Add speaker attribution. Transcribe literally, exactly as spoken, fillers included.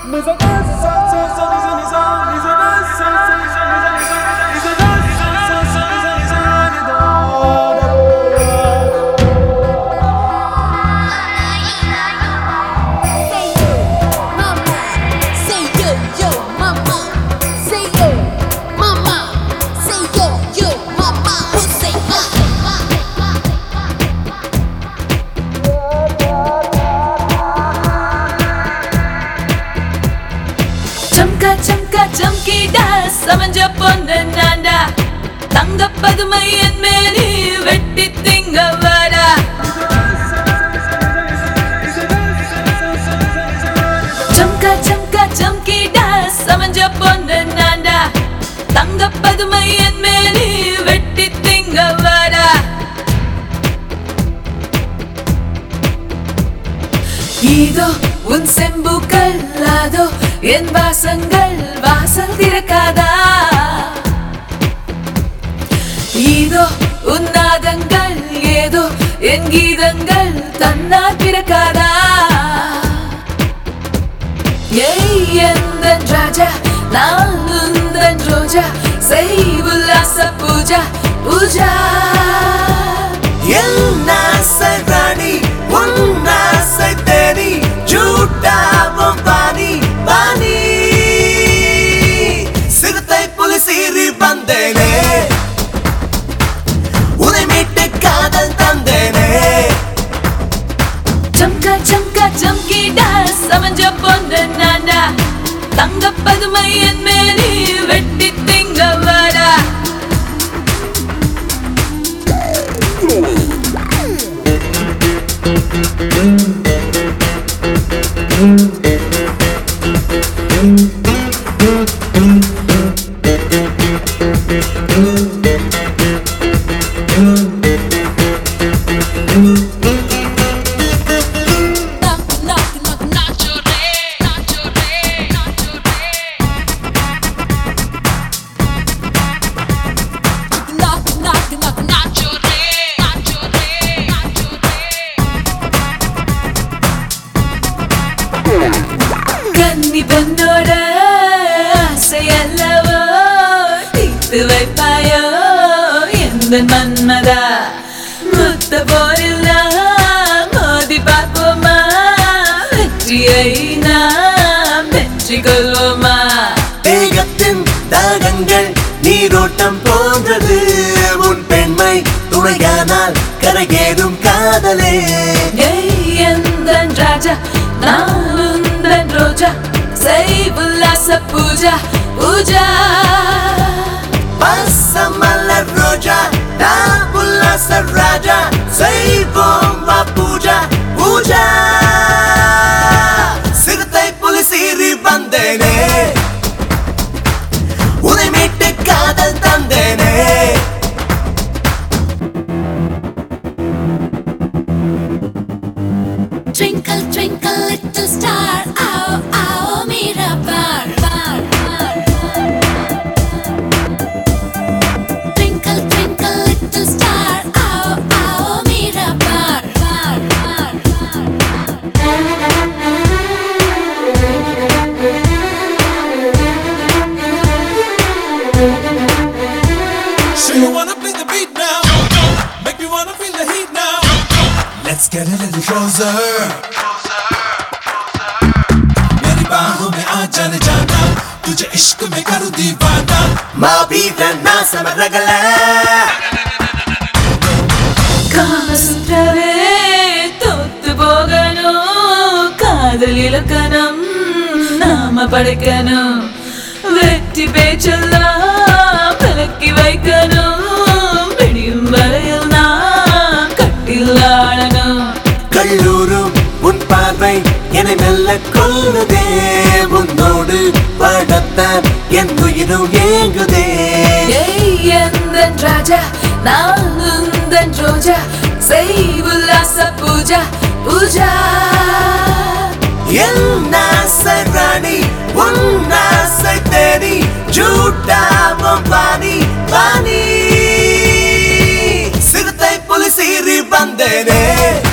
Speaker 1: Chamka chamka chamkida samanja ponnu nanda tanga padumai en meli vetti thingavada Chamka chamka chamkida samanja ponnu nanda tanga padumai en meli vetti thingavada Ido un sembu kallado என் வாசங்கள் வாசல் திறக்காதா இதோ உன்னாதங்கள் ஏதோ என் கீதங்கள் தன்னால் பிறக்காதா ஏய் எந்தன் ராஜா நான் உந்தன் ரோஜா செய் உல்லாச பூஜா பூஜா
Speaker 2: என் ஆசை ராணி உன் ஆசை தேடி ஜூட்டாவும் பாணி பாணி சிறுத்தை புலி சீறி வந்தேனே உன்னை மீட்டு காதல் தந்தேனே
Speaker 1: சம்கா சம்கா சம்கிடா சமஞ்ச பொண்ணு நானா தங்க பதுமை என் மேலி வெட்டி திங்கவாடா கன்னி பொண்ணோட ஆசையல்லவோ தீர்த்து வைப்பாயோ எந்த மன்மதா முத்த போரெல்லாம் மோதி பார்ப்போமா வெற்றியை நாம் வெற்றி கொள்வோமா
Speaker 2: தேகத்தின் தாகங்கள் நீரோட்டம் போன்றது உன் பெண்மை துணையானால் கரையேறும் காதலே
Speaker 1: எந்தன் ராஜா நான் உந்தன் ரோஜா செய் உல்லாச பூஜா பூஜா
Speaker 2: பசமலர் ரோஜா நான் உல்லாச ராஜா செய்வோம் வா பூஜா பூஜா சிறுத்தை புலி சீறி வந்தேனே உன்னை மீட்டு காதல் தந்தேனே
Speaker 1: Twinkle, twinkle, little star, ow, ow, Mirabar, bar, bar. Twinkle, twinkle, little star, ow, ow, Mirabar, bar, bar,
Speaker 3: So you wanna play the beat now? Make me wanna feel the heat now. Let's get a little closer. मेरी बाहों में आ जाने जाना तुझे इश्क में करूँ दीवाना
Speaker 2: माँ भी रन्ना समर रगला
Speaker 1: காமசுற்றவே தோத்து போகணும் காதல் இலக்கணம் நாம படைக்கணும் வெற்றி பேச்செல்லாம் விலக்கி வைக்கணும் விடியும் வரையில் நாம் கட்டில் ஆடணும்
Speaker 2: கல்லூரும் உன் பார்வை என்னை மெல்ல கொல்லுதே உன்னோடு படத்தான் என் உயிரும் ஏங்குதே
Speaker 1: எந்தன் ராஜா நான் உந்தன் ரோஜா செய் உல்லாச பூஜா பூஜா
Speaker 2: என் ஆசை ராணி உன் ஆசை தேடி ஜூட்டாவும் பாணி பாணி சிறுத்தை புலி சீறி வந்தேனே